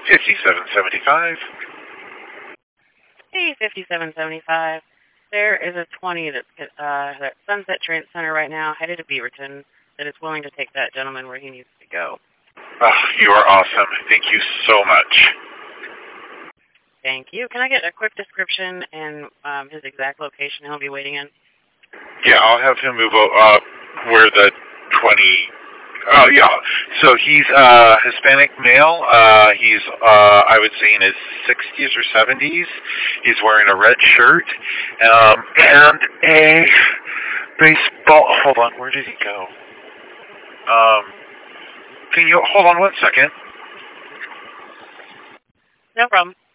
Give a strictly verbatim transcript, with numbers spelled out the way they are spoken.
fifty-seven seventy-five. Hey, fifty-seven seventy-five. There is a twenty that's uh, at Sunset Trade Center right now, headed to Beaverton, that is willing to take that gentleman where he needs to go. Oh, you are awesome. Thank you so much. Thank you. Can I get a quick description and um, his exact location he'll be waiting in? Yeah, I'll have him move up where the twenty... Oh, yeah. So he's uh, Hispanic male. Uh, he's, uh, I would say, in his sixties or seventies. He's wearing a red shirt um, and a baseball... Hold on, where did he go? Um, can you hold on one second? No problem.